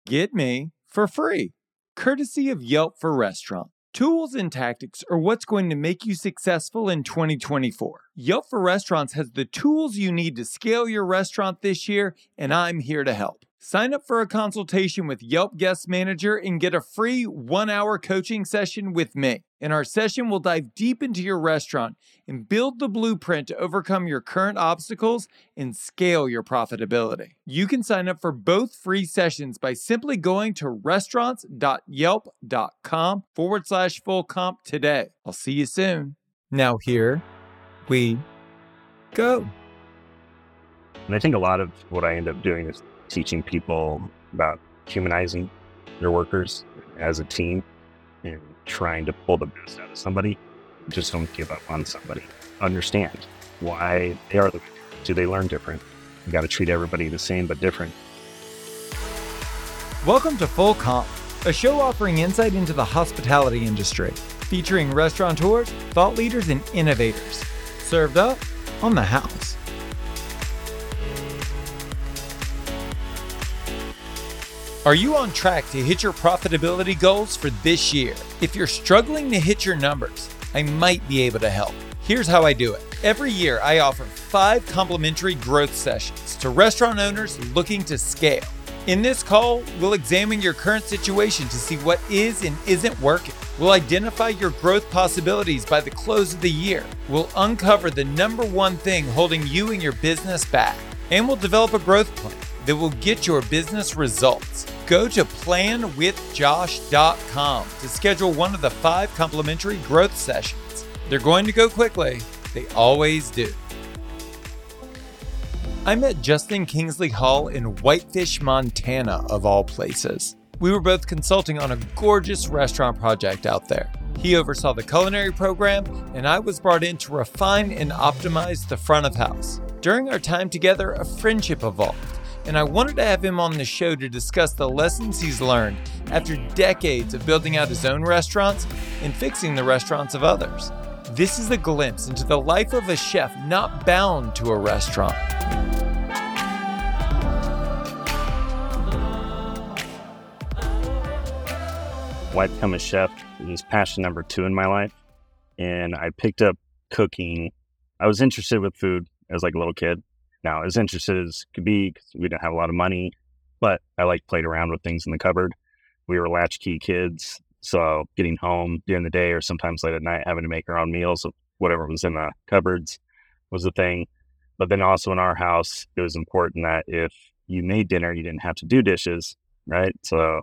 Get me for free, courtesy of Yelp for Restaurant. Tools and tactics are what's going to make you successful in 2024. Yelp for Restaurants has the tools you need to scale your restaurant this year, and I'm here to help. Sign up for a consultation with Yelp Guest Manager and get a free 1-hour coaching session with me. In our session, we'll dive deep into your restaurant and build the blueprint to overcome your current obstacles and scale your profitability. You can sign up for both free sessions by simply going to restaurants.yelp.com/full comp today. I'll see you soon. Now here we go. And I think a lot of what I end up doing is teaching people about humanizing their workers as a team and trying to pull the best out of somebody. Just don't give up on somebody. Understand why they are the way. Do they learn different? You got to treat everybody the same but different. Welcome to Full Comp, a show offering insight into the hospitality industry, featuring restaurateurs, thought leaders, and innovators. Served up on the house. Are you on track to hit your profitability goals for this year? If you're struggling to hit your numbers, I might be able to help. Here's how I do it. Every year, I offer 5 complimentary growth sessions to restaurant owners looking to scale. In this call, we'll examine your current situation to see what is and isn't working. We'll identify your growth possibilities by the close of the year. We'll uncover the number one thing holding you and your business back. And we'll develop a growth plan that will get your business results. Go to planwithjosh.com to schedule one of the 5 complimentary growth sessions. They're going to go quickly. They always do. I met Justin Kingsley Hall in Whitefish, Montana, of all places. We were both consulting on a gorgeous restaurant project out there. He oversaw the culinary program, and I was brought in to refine and optimize the front of house. During our time together, a friendship evolved, and I wanted to have him on the show to discuss the lessons he's learned after decades of building out his own restaurants and fixing the restaurants of others. This is a glimpse into the life of a chef not bound to a restaurant. Why become a chef is passion number 2 in my life. And I picked up cooking. I was interested with food as like a little kid. Now, as interested as could be, because we didn't have a lot of money, but I like played around with things in the cupboard. We were latchkey kids, so getting home during the day or sometimes late at night, having to make our own meals of whatever was in the cupboards was the thing. But then also in our house, it was important that if you made dinner, you didn't have to do dishes, right? So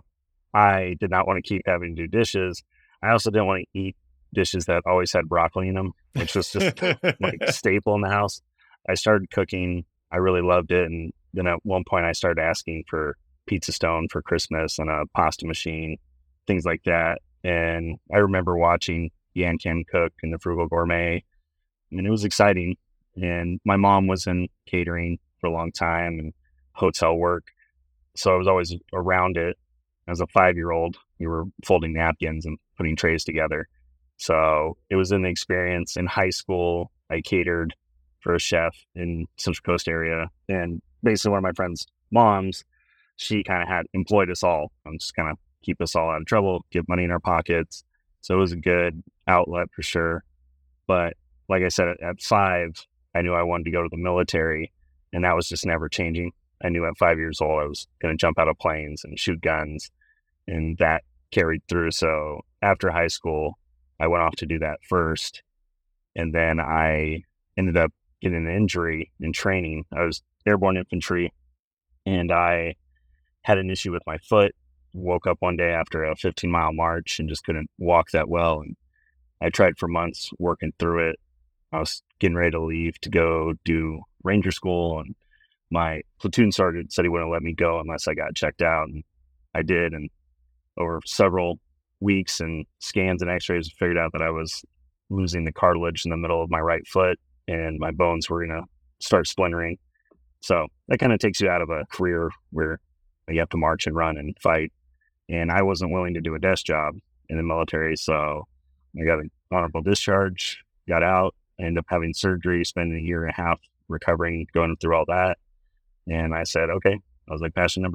I did not want to keep having to do dishes. I also didn't want to eat dishes that always had broccoli in them, which was just like a staple in the house. I started cooking. I really loved it. And then at one point I started asking for Pizza Stone for Christmas and a pasta machine, things like that. And I remember watching Yan Can cook and the Frugal Gourmet, and it was exciting. And my mom was in catering for a long time and hotel work. So I was always around it. As a 5-year-old, we were folding napkins and putting trays together. So it was an experience. In high school, I catered for a chef in Central Coast area. And basically one of my friend's moms, she kind of had employed us all and just kind of keep us all out of trouble, give money in our pockets. So it was a good outlet for sure. But like I said, at 5, I knew I wanted to go to the military, and that was just never changing. I knew at 5 years old I was going to jump out of planes and shoot guns, and that carried through. So after high school, I went off to do that first, and then I ended up getting an injury in training. I was airborne infantry, and I had an issue with my foot. Woke up one day after a 15-mile march and just couldn't walk that well, and I tried for months working through it. I was getting ready to leave to go do Ranger School, and my platoon sergeant said he wouldn't let me go unless I got checked out, and I did. And over several weeks and scans and x-rays, figured out that I was losing the cartilage in the middle of my right foot, and my bones were going to start splintering. So that kind of takes you out of a career where you have to march and run and fight. And I wasn't willing to do a desk job in the military, so I got an honorable discharge, got out, I ended up having surgery, spending a year and a half recovering, going through all that. And I said, okay, I was like, passion number 2.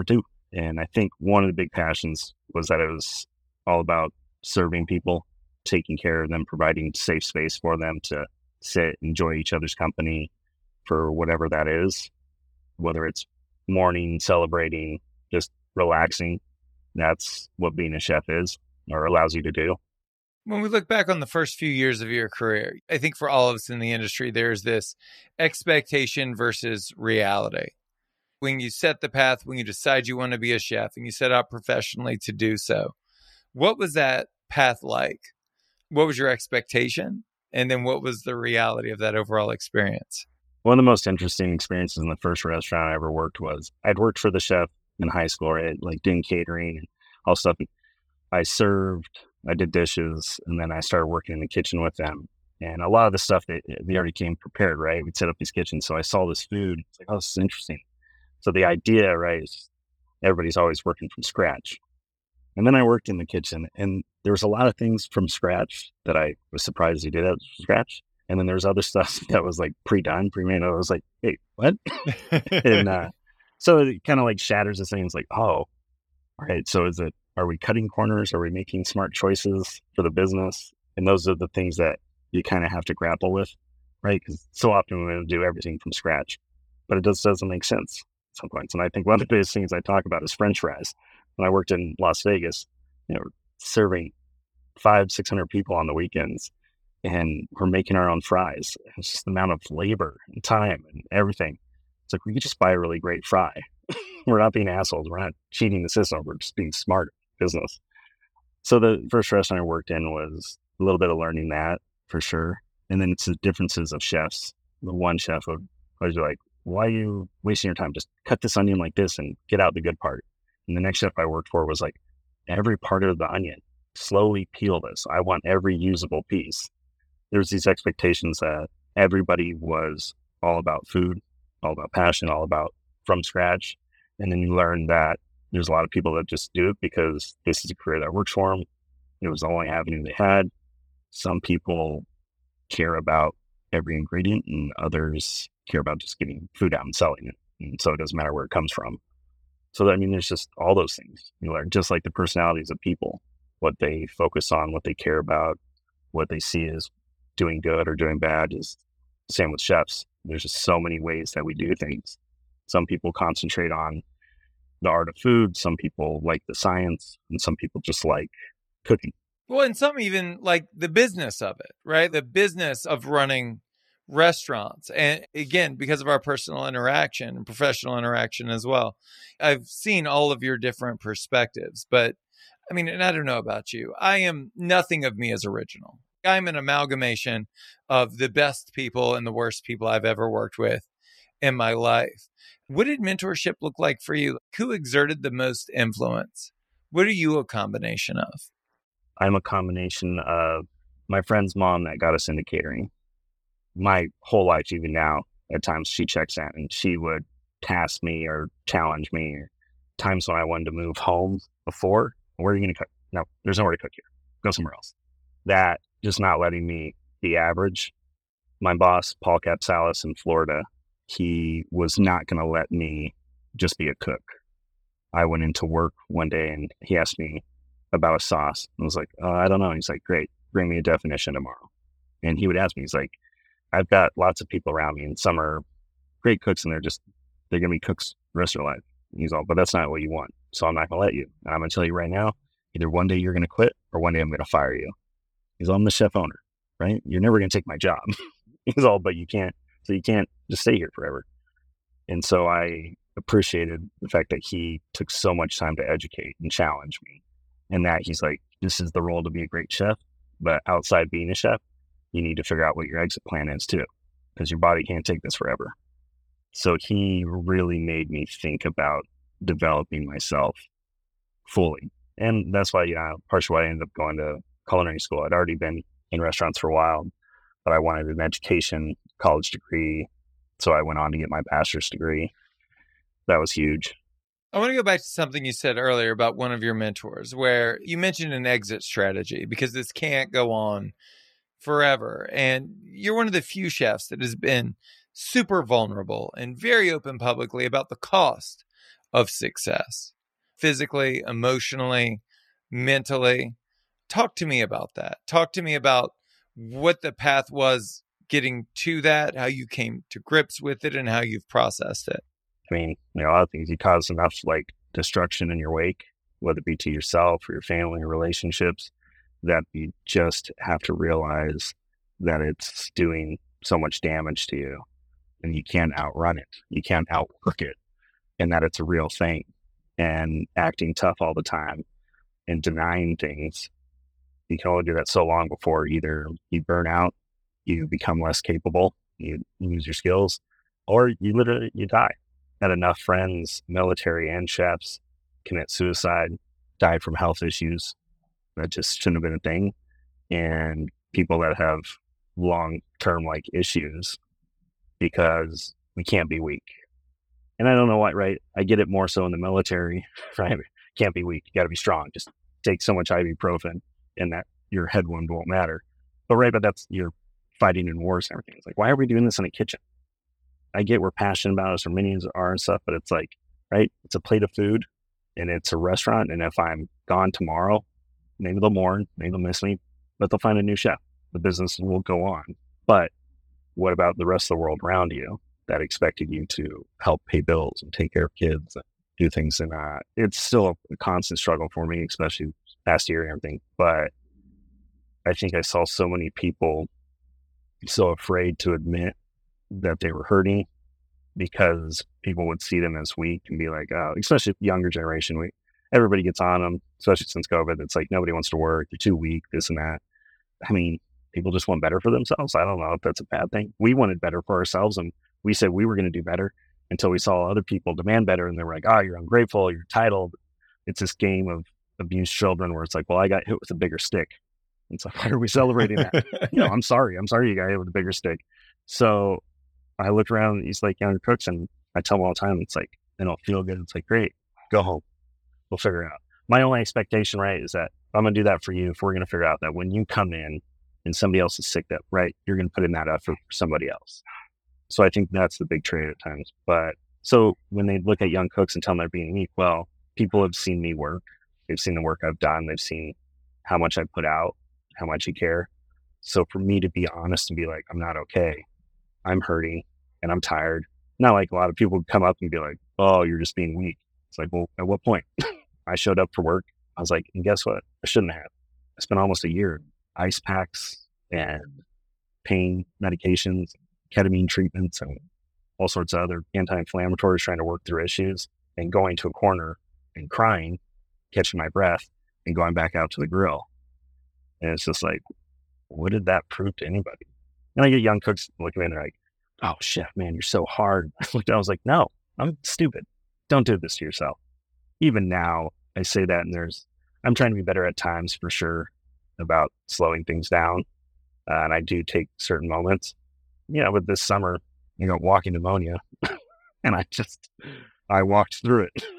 And I think one of the big passions was that it was all about serving people, taking care of them, providing safe space for them to sit, enjoy each other's company for whatever that is, whether it's mourning, celebrating, just relaxing. That's what being a chef is or allows you to do. When we look back on the first few years of your career, I think for all of us in the industry, there's this expectation versus reality. When you set the path, when you decide you want to be a chef and you set out professionally to do so, what was that path like? What was your expectation? And then what was the reality of that overall experience? One of the most interesting experiences in the first restaurant I ever worked was I'd worked for the chef in high school, right? Like doing catering and all stuff. I served, I did dishes, and then I started working in the kitchen with them. And a lot of the stuff they already came prepared, right? We'd set up these kitchens. So I saw this food. It's like, oh, this is interesting. So the idea, right, is everybody's always working from scratch. And then I worked in the kitchen, and there was a lot of things from scratch that I was surprised he did it from scratch. And then there's other stuff that was like pre-done, pre-made. I was like, hey, what? and so it kind of like shatters the thing. It's like, oh, all right. So are we cutting corners? Are we making smart choices for the business? And those are the things that you kind of have to grapple with, right? Because so often we're going to do everything from scratch, but it just doesn't make sense at some points. And I think one of the biggest things I talk about is French fries. When I worked in Las Vegas, serving 500-600 people on the weekends, and we're making our own fries. It's just the amount of labor and time and everything. It's like, we could just buy a really great fry. We're not being assholes. We're not cheating the system. We're just being smart business. So the first restaurant I worked in was a little bit of learning that for sure. And then it's the differences of chefs. The one chef would always be like, why are you wasting your time? Just cut this onion like this and get out the good part. And the next chef I worked for was like, every part of the onion, slowly peel this. I want every usable piece. There's these expectations that everybody was all about food, all about passion, all about from scratch. And then you learn that there's a lot of people that just do it because this is a career that works for them. It was the only avenue they had. Some people care about every ingredient and others care about just getting food out and selling it. And so it doesn't matter where it comes from. So, I mean, there's just all those things. You learn just like the personalities of people, what they focus on, what they care about, what they see as doing good or doing bad is the same with chefs. There's just so many ways that we do things. Some people concentrate on the art of food. Some people like the science, and some people just like cooking. Well, and some even like the business of it, right? The business of running restaurants. And again, because of our personal interaction and professional interaction as well, I've seen all of your different perspectives. But I mean, and I don't know about you, nothing of me is original. I'm an amalgamation of the best people and the worst people I've ever worked with in my life. What did mentorship look like for you? Who exerted the most influence? What are you a combination of? I'm a combination of my friend's mom that got us into catering. My whole life, even now, at times she checks in and she would task me or challenge me. Or times when I wanted to move home before, where are you going to cook? No, there's nowhere to cook here. Go somewhere else. That just not letting me be average. My boss, Paul Capsalis in Florida, he was not going to let me just be a cook. I went into work one day and he asked me about a sauce. I was like, I don't know. He's like, great, bring me a definition tomorrow. And he would ask me, he's like, I've got lots of people around me and some are great cooks and they're going to be cooks the rest of their life. And he's all, but that's not what you want. So I'm not going to let you. And I'm going to tell you right now, either one day you're going to quit or one day I'm going to fire you. He's all, I'm the chef owner, right? You're never going to take my job. He's all, but you can't just stay here forever. And so I appreciated the fact that he took so much time to educate and challenge me. And that he's like, this is the role to be a great chef, but outside being a chef, you need to figure out what your exit plan is too, because your body can't take this forever. So he really made me think about developing myself fully. And that's why, partially why I ended up going to culinary school. I'd already been in restaurants for a while, but I wanted an education, college degree. So I went on to get my bachelor's degree. That was huge. I want to go back to something you said earlier about one of your mentors, where you mentioned an exit strategy because this can't go on forever. And you're one of the few chefs that has been super vulnerable and very open publicly about the cost of success. physically, emotionally, mentally. Talk to me about that. Talk to me about what the path was getting to that, how you came to grips with it, and how you've processed it. I mean, a lot of things, you cause enough like destruction in your wake, whether it be to yourself or your family or relationships, that you just have to realize that it's doing so much damage to you and you can't outrun it. You can't outwork it, and that it's a real thing. And acting tough all the time and denying things, you can only do that so long before either you burn out, you become less capable, you lose your skills, or you die. Had enough friends, military and chefs, commit suicide, die from health issues that just shouldn't have been a thing, and people that have long-term like issues because we can't be weak. And I don't know why, right? I get it more so in the military, right? Can't be weak. You got to be strong. Just take so much ibuprofen and that your head wound won't matter. But that's, you're fighting in wars and everything. It's like, why are we doing this in a kitchen? I get we're passionate about it, as Armenians are and stuff, but it's like, right? It's a plate of food and it's a restaurant. And if I'm gone tomorrow, maybe they'll mourn, maybe they'll miss me, but they'll find a new chef. The business will go on. But what about the rest of the world around you that expected you to help pay bills and take care of kids and do things? And it's still a constant struggle for me, especially past year and everything. But I think I saw so many people so afraid to admit that they were hurting because people would see them as weak and be like, oh, especially the younger generation, everybody gets on them, especially since COVID. It's like nobody wants to work. They're too weak, this and that. I mean, people just want better for themselves. I don't know if that's a bad thing. We wanted better for ourselves, and we said we were going to do better until we saw other people demand better, and they were like, oh, you're ungrateful, you're entitled. It's this game of abused children where it's like, well, I got hit with a bigger stick. It's like, why are we celebrating that? I'm sorry you got hit with a bigger stick. So I look around at these like younger cooks and I tell them all the time, it's like, they don't feel good. It's like, great, go home. We'll figure it out. My only expectation, right, is that I'm going to do that for you if we're going to figure out that when you come in and somebody else is sick, that, right, you're going to put in that effort for somebody else. So I think that's the big trade at times. But so when they look at young cooks and tell them they're being weak, well, people have seen me work. They've seen the work I've done. They've seen how much I put out, how much you care. So for me to be honest and be like, I'm not okay, I'm hurting and I'm tired. Not like a lot of people would come up and be like, oh, you're just being weak. It's like, well, at what point? I showed up for work. I was like, and guess what? I shouldn't have. I spent almost a year, ice packs and pain medications, ketamine treatments, and all sorts of other anti-inflammatories, trying to work through issues, and going to a corner and crying, catching my breath, and going back out to the grill. And it's just like, what did that prove to anybody? And I get young cooks looking at me and they're like, oh, chef, man, you're so hard. I looked at, I was like, no, I'm stupid. Don't do this to yourself. Even now, I say that, and I'm trying to be better at times for sure about slowing things down. And I do take certain moments. With this summer, walking pneumonia, and I walked through it.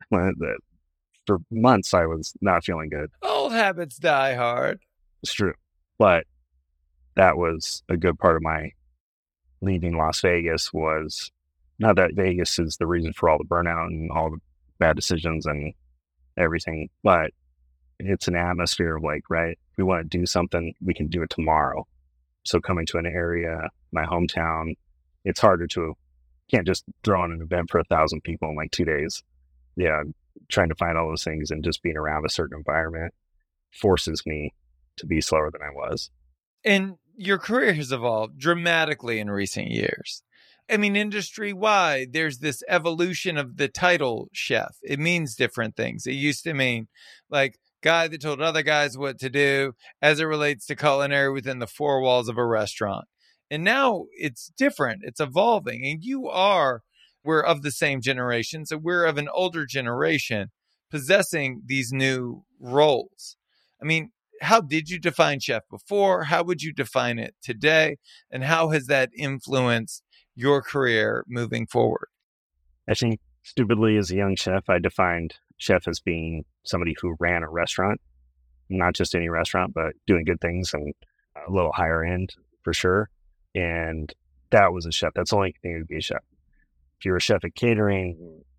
For months, I was not feeling good. Old habits die hard. It's true. But that was a good part of my leaving Las Vegas, was not that Vegas is the reason for all the burnout and all the bad decisions and everything, but it's an atmosphere of like, right, if we want to do something, we can do it tomorrow. So coming to an area, my hometown, it's harder can't just throw on an event for 1,000 people in like 2 days. Yeah. Trying to find all those things and just being around a certain environment forces me to be slower than I was. And your career has evolved dramatically in recent years. I mean, industry-wide, there's this evolution of the title chef. It means different things. It used to mean like guy that told other guys what to do as it relates to culinary within the four walls of a restaurant. And now it's different. It's evolving. And we're of the same generation, so we're of an older generation possessing these new roles. I mean, how did you define chef before? How would you define it today? And how has that influenced your career moving forward? I think stupidly, as a young chef, I defined chef as being somebody who ran a restaurant, not just any restaurant, but doing good things and a little higher end for sure. And that was a chef. That's the only thing to be a chef. If you're a chef at catering,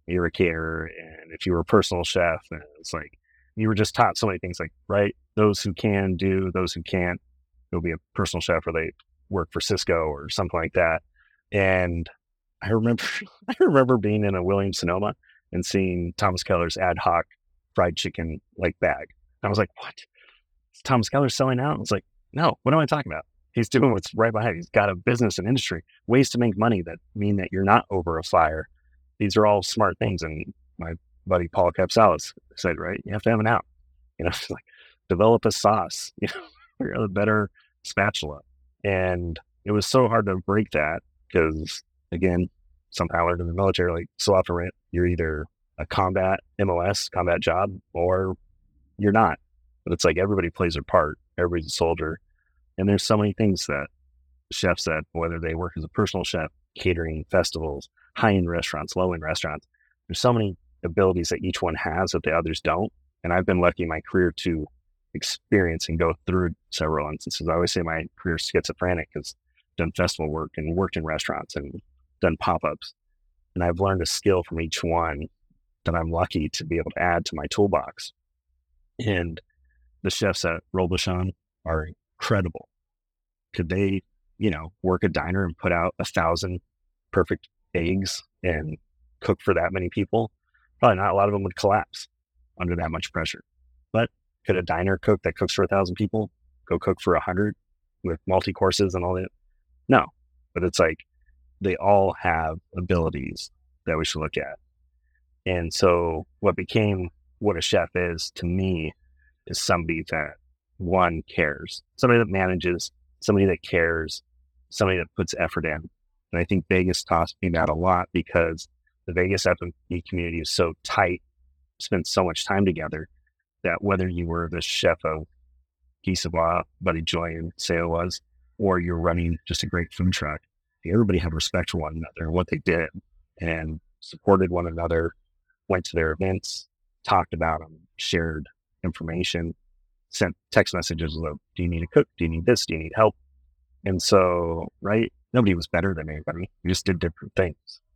you're a caterer, and if you were a personal chef, and it's like you were just taught so many things, like, right, those who can do, those who can't, they'll be a personal chef, or they work for Cisco or something like that. And I remember I remember being in a Williams Sonoma and seeing Thomas Keller's ad hoc fried chicken like bag. I was like, what? Is Thomas Keller selling out? I was like, no, what am I talking about? He's doing what's right behind. He's got a business and industry, ways to make money that mean that you're not over a fire. These are all smart things. And my buddy Paul Capsalis said, right, you have to have an out. Like, develop a sauce, or a better spatula. And it was so hard to break that because, again, something I learned in the military, like so often, right, you're either a combat MOS, combat job, or you're not. But it's like everybody plays their part. Everybody's a soldier. And there's so many things that chefs that, whether they work as a personal chef, catering, festivals, high-end restaurants, low-end restaurants, there's so many abilities that each one has that the others don't. And I've been lucky in my career to experience and go through several instances. I always say my career is schizophrenic because I've done festival work and worked in restaurants and done pop-ups. And I've learned a skill from each one that I'm lucky to be able to add to my toolbox. And the chefs at Robuchon are incredible. Could they, work a diner and put out 1,000 perfect eggs and cook for that many people? Probably not. A lot of them would collapse under that much pressure. But could a diner cook that cooks for 1,000 people go cook for 100 with multi-courses and all that? No. But it's like they all have abilities that we should look at. And so what became what a chef is to me is somebody that, one, cares, somebody that manages, somebody that cares, somebody that puts effort in. And I think Vegas taught me that a lot because the Vegas F&B community is so tight, spent so much time together, that whether you were the chef of Guy Savoy, Buddy Joy and Seo was, or you're running just a great food truck, everybody had respect for one another and what they did and supported one another, went to their events, talked about them, shared information, sent text messages of, do you need a cook? Do you need this? Do you need help? And so, right, nobody was better than anybody. We just did different things.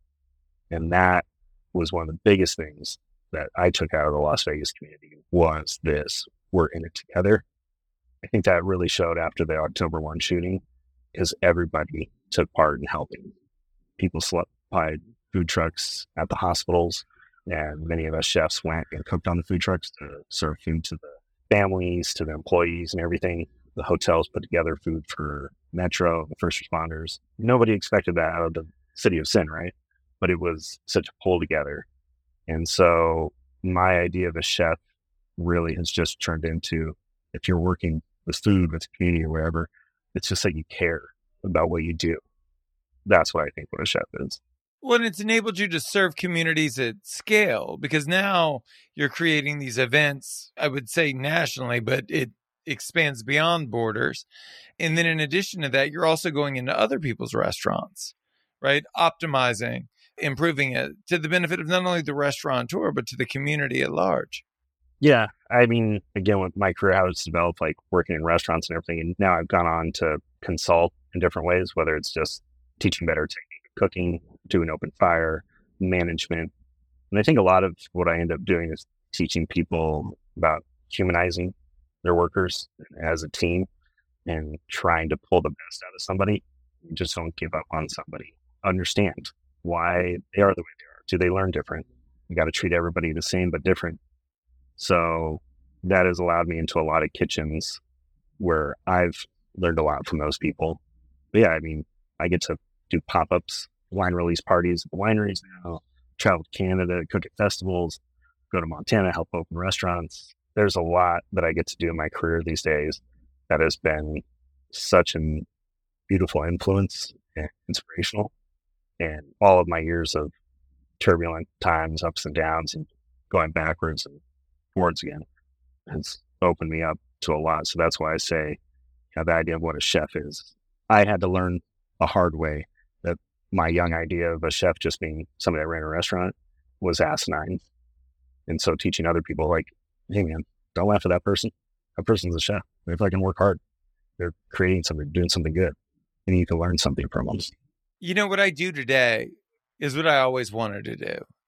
And that was one of the biggest things that I took out of the Las Vegas community was this, we're in it together. I think that really showed after the October 1 shooting because everybody took part in helping. People supplied food trucks at the hospitals, and many of us chefs went and cooked on the food trucks to serve food to the families, to the employees and everything. The hotels put together food for Metro, the first responders. Nobody expected that out of the city of sin, right? But it was such a pull together. And so my idea of a chef really has just turned into, if you're working with food, with the community or wherever, it's just that you care about what you do. That's what I think what a chef is. Well, and it's enabled you to serve communities at scale because now you're creating these events, I would say nationally, but it expands beyond borders. And then in addition to that, you're also going into other people's restaurants, right? Optimizing, improving it to the benefit of not only the restaurateur, but to the community at large. Yeah. I mean, again, with my career, how it's developed, like working in restaurants and everything. And now I've gone on to consult in different ways, whether it's just teaching better technique of cooking, doing open fire, management. And I think a lot of what I end up doing is teaching people about humanizing their workers as a team and trying to pull the best out of somebody. You just don't give up on somebody. Understand why they are the way they are. Do they learn different? You got to treat everybody the same, but different. So that has allowed me into a lot of kitchens where I've learned a lot from those people. But yeah, I mean, I get to do pop-ups, wine release parties at the wineries now, travel to Canada, cook at festivals, go to Montana, help open restaurants. There's a lot that I get to do in my career these days that has been such a beautiful influence and inspirational. And all of my years of turbulent times, ups and downs, and going backwards and forwards again has opened me up to a lot. So that's why I say the idea of what a chef is. I had to learn the hard way that my young idea of a chef just being somebody that ran a restaurant was asinine. And so teaching other people like, hey man, don't laugh at that person. That person's a chef. They fucking work hard. They're creating something, doing something good. And you can learn something from them. You know, what I do today is what I always wanted to do.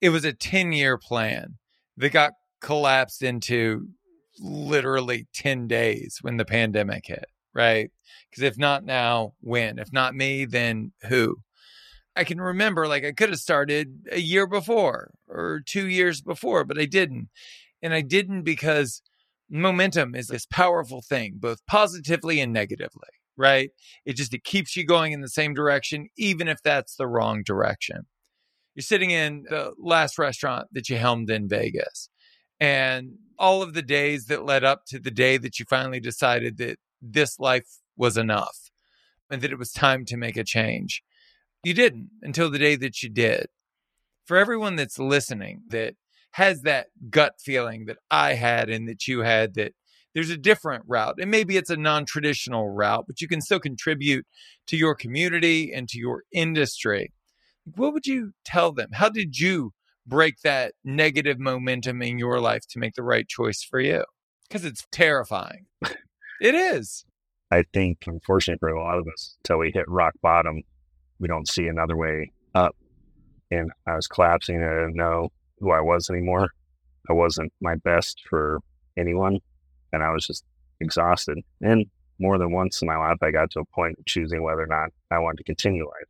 it was a 10-year plan that got collapsed into literally 10 days when the pandemic hit, right? Because if not now, when? If not me, then who? I can remember, like, I could have started a year before or 2 years before, but I didn't. And I didn't because momentum is this powerful thing, both positively and negatively, right? It keeps you going in the same direction, even if that's the wrong direction. You're sitting in the last restaurant that you helmed in Vegas, and all of the days that led up to the day that you finally decided that this life was enough and that it was time to make a change. You didn't until the day that you did. For everyone that's listening that has that gut feeling that I had and that you had, that there's a different route, and maybe it's a non-traditional route, but you can still contribute to your community and to your industry. What would you tell them? How did you break that negative momentum in your life to make the right choice for you? Because it's terrifying. It is. I think, unfortunately for a lot of us, until we hit rock bottom, we don't see another way up. And I was collapsing. I didn't know who I was anymore. I wasn't my best for anyone. And I was just exhausted. And more than once in my life, I got to a point of choosing whether or not I wanted to continue life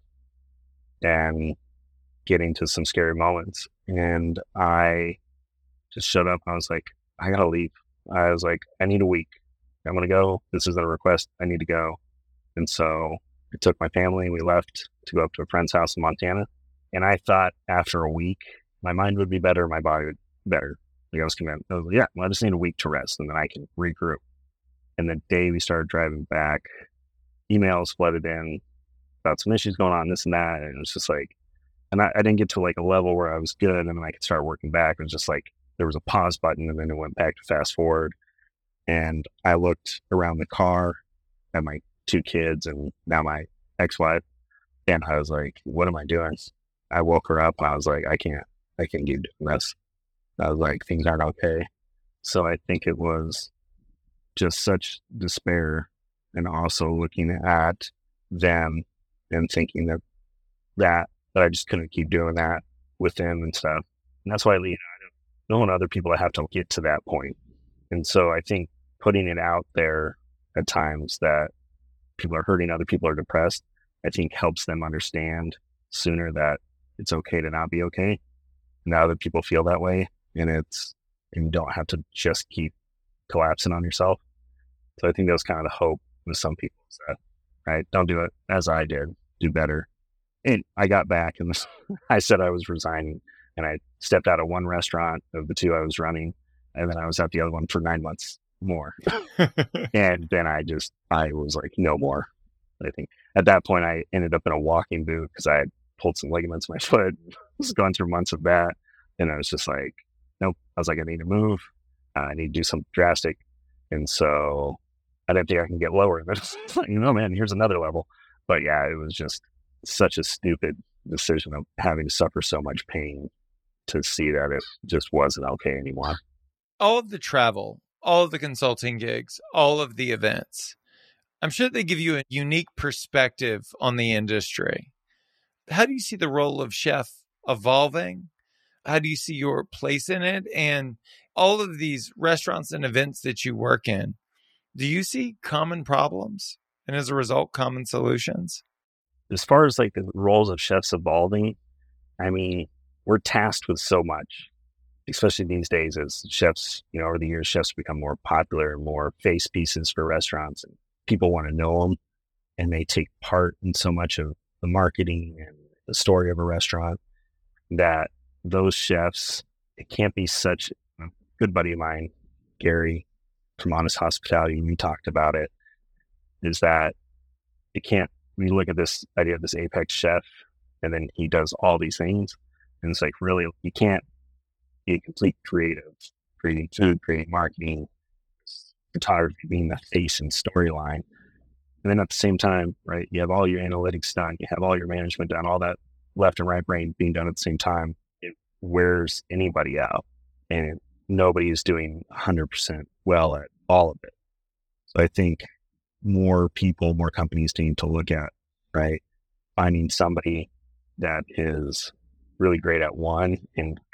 and getting to some scary moments. And I just shut up. I was like, I got to leave. I was like, I need a week. I'm going to go. This isn't a request. I need to go. And so I took my family. We left to go up to a friend's house in Montana. And I thought after a week, my mind would be better, my body would be better. Like I was convinced. I was like, yeah, well, I just need a week to rest and then I can regroup. And the day we started driving back, emails flooded in about some issues going on, this and that. And it was just like, and I didn't get to like a level where I was good and then I could start working back. It was just like, there was a pause button and then it went back to fast forward. And I looked around the car at my 2 kids and now my ex-wife. And I was like, what am I doing? I woke her up and I was like, I can't keep doing this. I was like, things aren't okay. So I think it was just such despair, and also looking at them and thinking that I just couldn't keep doing that with them and stuff. And that's why I don't want other people to have to get to that point. And so I think putting it out there at times that people are hurting, other people are depressed, I think helps them understand sooner that it's okay to not be okay. And other people feel that way, and you don't have to just keep collapsing on yourself. So I think that was kind of the hope with some people, is that, right, don't do it as I did, do better. And I got back and I said I was resigning, and I stepped out of one restaurant of the 2 I was running, and then I was at the other one for 9 months more. And then I was like, no more. I think at that point I ended up in a walking boot because I had pulled some ligaments in my foot. I was going through months of that. And I was just like, nope. I was like, I need to move. I need to do something drastic. And so I didn't think I can get lower. And it's like, man, here's another level. But yeah, it was just such a stupid decision of having to suffer so much pain to see that it just wasn't okay anymore. All of the travel, all of the consulting gigs, all of the events, I'm sure they give you a unique perspective on the industry. How do you see the role of chef evolving? How do you see your place in it? And all of these restaurants and events that you work in, do you see common problems and as a result, common solutions? As far as like the roles of chefs evolving, I mean, we're tasked with so much, especially these days as chefs, over the years, chefs become more popular and more face pieces for restaurants, and people want to know them, and they take part in so much of the marketing and the story of a restaurant that those chefs, it can't be such a good buddy of mine, Gary from Honest Hospitality, we talked about it, is that we look at this idea of this apex chef and then he does all these things. And it's like, really, you can't be a complete creative, creating food, creating marketing, photography being the face and storyline. And then at the same time, right, you have all your analytics done, you have all your management done, all that left and right brain being done at the same time. It wears anybody out, and nobody is doing 100% well at all of it. So I think more companies need to look at, right, finding somebody that is really great at one and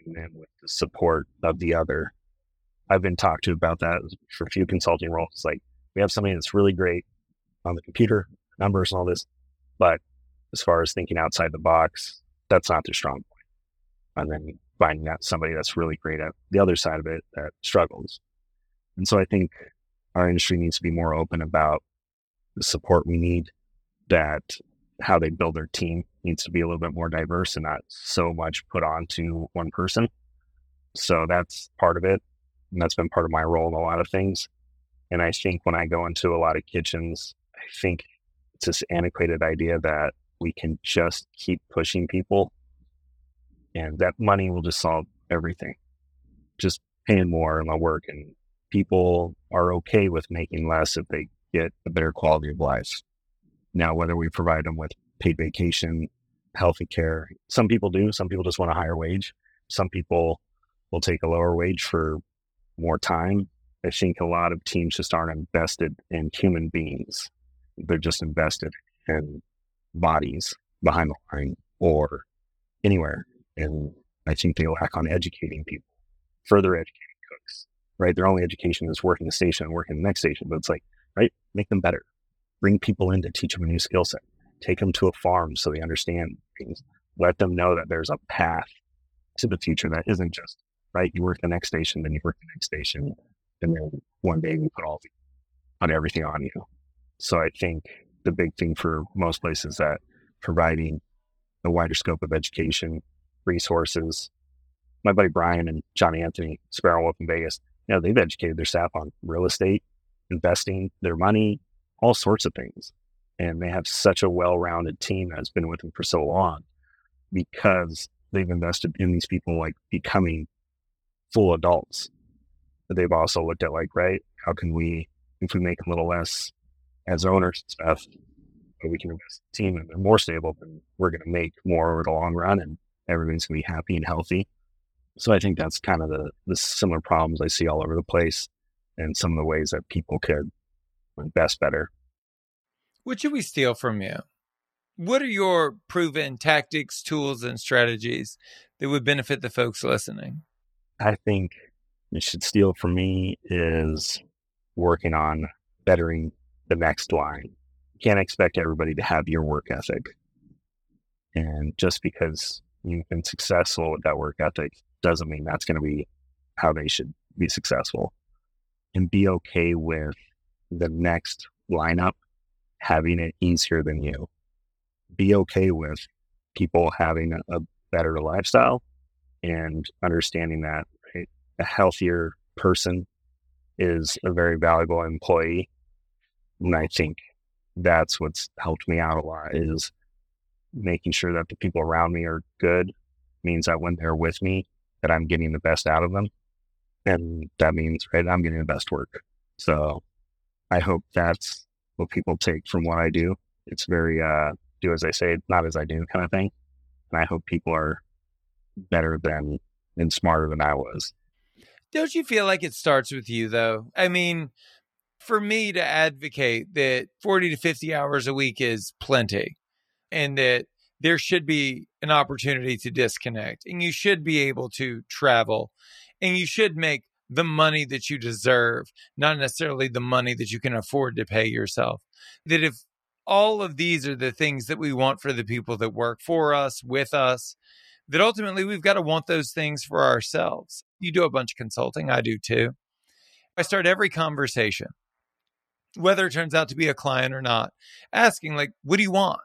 integrating them with the support of the other. I've been talked to about that for a few consulting roles. It's like, we have somebody that's really great on the computer, numbers and all this, but as far as thinking outside the box, that's not their strong point. And then finding out somebody that's really great at the other side of it that struggles. And so I think our industry needs to be more open about the support we need, that how they build their team needs to be a little bit more diverse and not so much put onto one person. So that's part of it. And that's been part of my role in a lot of things. And I think when I go into a lot of kitchens, I think it's this antiquated idea that we can just keep pushing people and that money will just solve everything. Just paying more and the work, and people are okay with making less if they get a better quality of life. Now, whether we provide them with paid vacation, healthy care, some people do. Some people just want a higher wage. Some people will take a lower wage for more time. I think a lot of teams just aren't invested in human beings. They're just invested in bodies behind the line or anywhere. And I think they lack on educating people, further educating cooks, right? Their only education is working the station and working the next station. But it's like, right, make them better. Bring people in to teach them a new skill set. Take them to a farm so they understand things. Let them know that there's a path to the future that isn't just, right, you work the next station, then you work the next station, and then one day we put everything on you. So I think the big thing for most places is that providing a wider scope of education, resources. My buddy Brian and John Anthony, Sparrow Wolf in Vegas, they've educated their staff on real estate, investing their money, all sorts of things. And they have such a well-rounded team that's been with them for so long because they've invested in these people like becoming full adults. But they've also looked at like, right, how can we, if we make a little less as owners and stuff, but we can invest in the team and they're more stable, then we're going to make more over the long run and everybody's going to be happy and healthy. So I think that's kind of the similar problems I see all over the place and some of the ways that people could invest better. What should we steal from you? What are your proven tactics, tools, and strategies that would benefit the folks listening? I think you should steal from me is working on bettering the next line. You can't expect everybody to have your work ethic. And just because you've been successful with that work ethic doesn't mean that's going to be how they should be successful. And be okay with the next lineup having it easier than you. Be okay with people having a better lifestyle and understanding that, right, a healthier person is a very valuable employee. And I think that's what's helped me out a lot is making sure that the people around me are good. Means that when they're with me, that I'm getting the best out of them. And that means, right, I'm getting the best work. So I hope that's what people take from what I do. It's very do as I say, not as I do kind of thing. And I hope people are better than and smarter than I was. Don't you feel like it starts with you, though? I mean, for me to advocate that 40 to 50 hours a week is plenty and that there should be an opportunity to disconnect and you should be able to travel and you should make the money that you deserve, not necessarily the money that you can afford to pay yourself. That if all of these are the things that we want for the people that work for us, with us, that ultimately we've got to want those things for ourselves. You do a bunch of consulting. I do too. I start every conversation, whether it turns out to be a client or not, asking like, what do you want?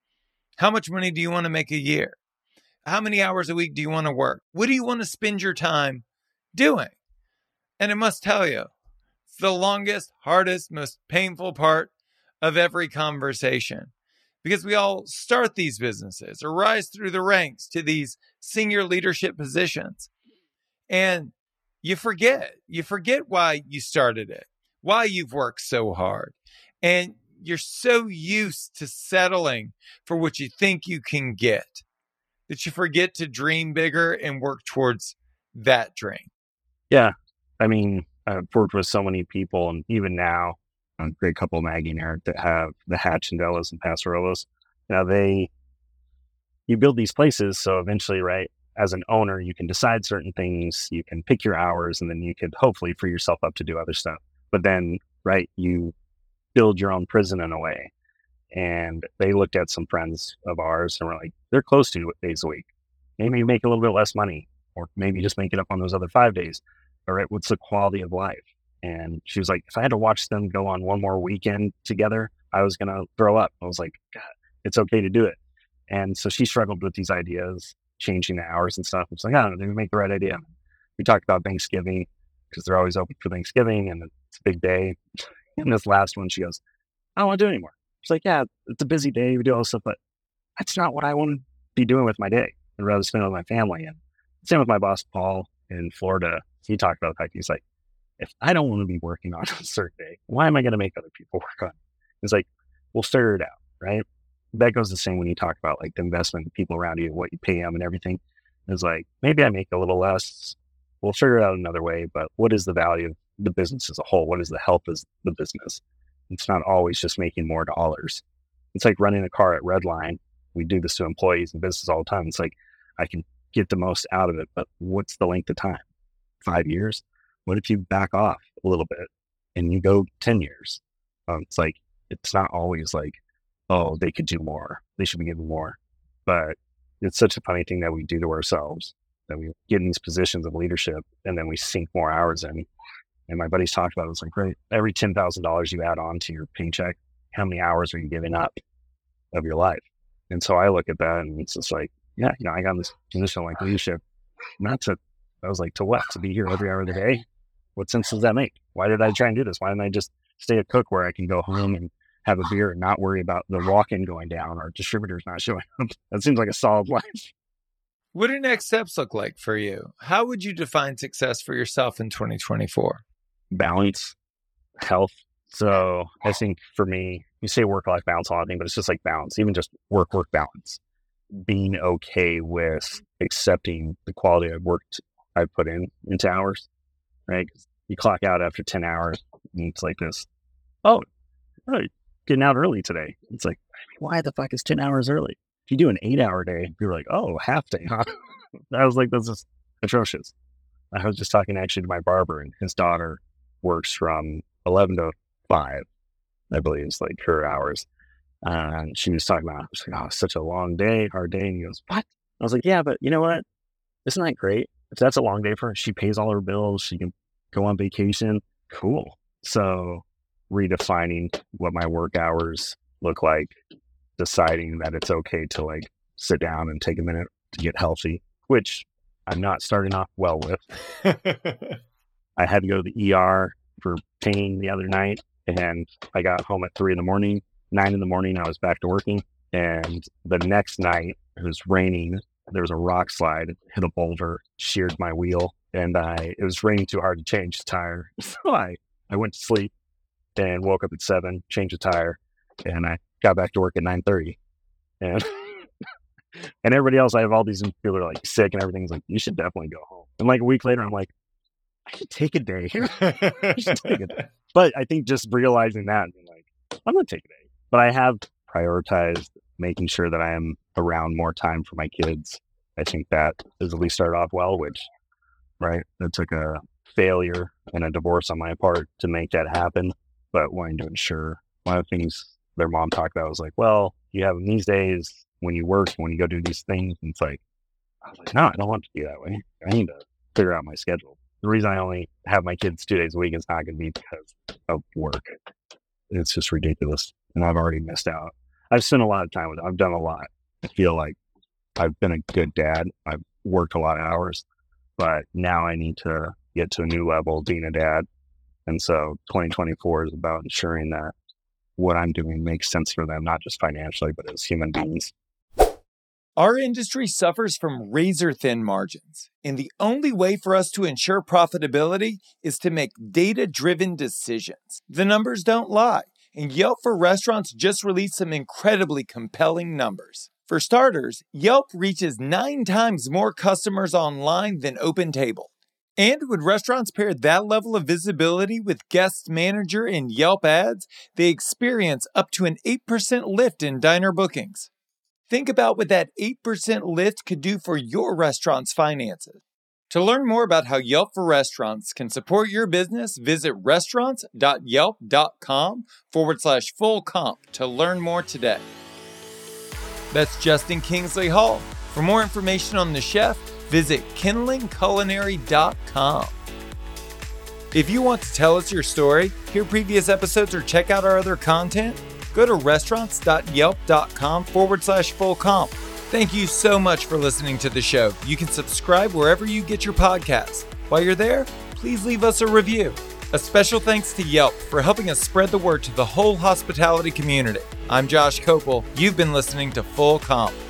How much money do you want to make a year? How many hours a week do you want to work? What do you want to spend your time doing? And I must tell you, it's the longest, hardest, most painful part of every conversation because we all start these businesses or rise through the ranks to these senior leadership positions. And you forget why you started it, why you've worked so hard. And you're so used to settling for what you think you can get that you forget to dream bigger and work towards that dream. Yeah. I mean, I've worked with so many people, and even now, a great couple, Maggie and Eric, that have the Hatch and Dellas and Pastorelas. You build these places, so eventually, right, as an owner, you can decide certain things, you can pick your hours, and then you could hopefully free yourself up to do other stuff. But then, right, you build your own prison in a way. And they looked at some friends of ours and were like, they're close to 2 days a week. Maybe make a little bit less money, or maybe just make it up on those other 5 days. All right, what's the quality of life? And she was like, if I had to watch them go on one more weekend together, I was going to throw up. I was like, God, it's okay to do it. And so she struggled with these ideas, changing the hours and stuff. It's like, I don't know, did we make the right idea? We talked about Thanksgiving because they're always open for Thanksgiving and it's a big day. And this last one, she goes, I don't want to do it anymore. She's like, yeah, it's a busy day. We do all this stuff, but that's not what I want to be doing with my day. I'd rather spend it with my family. And same with my boss, Paul, in Florida. He talked about the fact, he's like, if I don't want to be working on a certain day, why am I going to make other people work on it? It's like, we'll figure it out, right? That goes the same when you talk about like the investment in people around you, what you pay them and everything. It's like, maybe I make a little less. We'll figure it out another way, but what is the value of the business as a whole? What is the health of the business? It's not always just making more dollars. It's like running a car at Redline. We do this to employees and business all the time. It's like, I can get the most out of it, but what's the length of time? 5 years? What if you back off a little bit and you go 10 years? It's like, it's not always like, oh, they could do more. They should be given more. But it's such a funny thing that we do to ourselves, that we get in these positions of leadership and then we sink more hours in. And my buddies talked about it. It's like, right, every $10,000 you add on to your paycheck, how many hours are you giving up of your life? And so I look at that and it's just like, yeah, I got in this position like leadership, not to, I was like, to what? To be here every hour of the day? What sense does that make? Why did I try and do this? Why didn't I just stay a cook where I can go home and have a beer and not worry about the walk-in going down or distributors not showing up? That seems like a solid life. What do next steps look like for you? How would you define success for yourself in 2024? Balance, health. So I think for me, you say work-life balance on thing, but it's just like balance, even just work balance. Being okay with accepting the quality of work I put into hours, right? You clock out after 10 hours and it's like this, oh, getting out early today. It's like, why the fuck is 10 hours early? If you do an 8-hour day, you're like, oh, half day, huh? I was like, this is atrocious. I was just talking actually to my barber, and his daughter works from 11 to 5, I believe is like her hours. And she was talking about, she's like, oh, it's such a long day, hard day. And he goes, what? I was like, yeah, but you know what? Isn't that great? If that's a long day for her, she pays all her bills. She can go on vacation. Cool. So redefining what my work hours look like, deciding that it's okay to like sit down and take a minute to get healthy, which I'm not starting off well with. I had to go to the ER for pain the other night, and I got home at 3 a.m. 9 a.m, I was back to working. And the next night, it was raining. There was a rock slide, hit a boulder, sheared my wheel, and it was raining too hard to change the tire. So I went to sleep and woke up at 7, changed the tire, and I got back to work at 9:30. And and everybody else, I have all these people are like sick and everything's like, you should definitely go home. And like a week later, I'm like, I should take a day. I should take a day. But I think just realizing that, and like, I'm going to take a day. But I have prioritized making sure that I am around more time for my kids. I think that has at least started off well, which, right, that took a failure and a divorce on my part to make that happen. But wanting to ensure, one of the things their mom talked about was like, well, you have them these days when you work, when you go do these things. And it's like, I was like, no, I don't want to be that way. I need to figure out my schedule. The reason I only have my kids 2 days a week is not going to be because of work. It's just ridiculous. And I've already missed out. I've spent a lot of time with it. I've done a lot. I feel like I've been a good dad. I've worked a lot of hours, but now I need to get to a new level being a dad. And so 2024 is about ensuring that what I'm doing makes sense for them, not just financially, but as human beings. Our industry suffers from razor-thin margins, and the only way for us to ensure profitability is to make data-driven decisions. The numbers don't lie, and Yelp for Restaurants just released some incredibly compelling numbers. For starters, Yelp reaches 9 times more customers online than OpenTable. And when restaurants pair that level of visibility with Guest Manager and Yelp ads, they experience up to an 8% lift in diner bookings. Think about what that 8% lift could do for your restaurant's finances. To learn more about how Yelp for Restaurants can support your business, visit restaurants.yelp.com/full comp to learn more today. That's Justin Kingsley Hall. For more information on the chef, visit kindlingculinary.com. If you want to tell us your story, hear previous episodes, or check out our other content, go to restaurants.yelp.com/full comp. Thank you so much for listening to the show. You can subscribe wherever you get your podcasts. While you're there, please leave us a review. A special thanks to Yelp for helping us spread the word to the whole hospitality community. I'm Josh Copel. You've been listening to Full Comp.